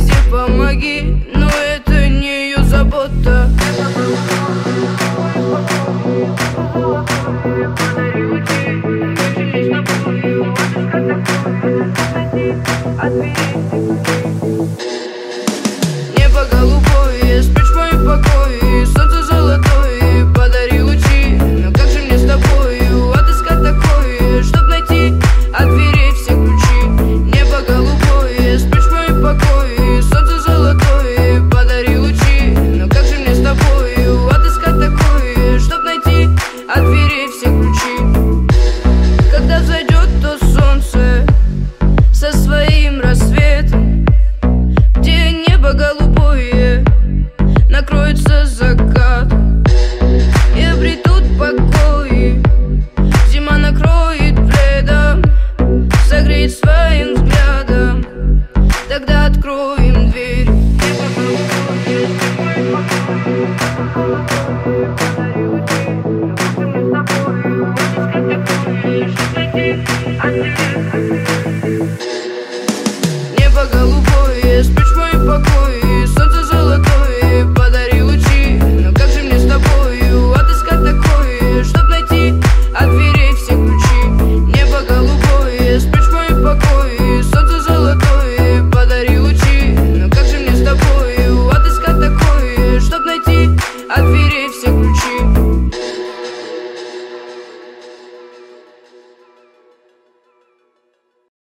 везде помоги, но это не ее забота. Небо голубое, спрячь в моем покое, солнце золотое, подари лучи. Но как же мне с тобою отыскать такое, чтоб найти от дверей все ключи? Небо голубое, спрячь в моем покое, солнце золотое, подари лучи. Но как же мне с тобою отыскать такое, чтоб найти от дверей все ключи? Когда зайдет то солнце со своим рассветом, где небо голубое накроется закатом, и обретут покой, зима накроет пледом, согреет своим взглядом. Тогда откроем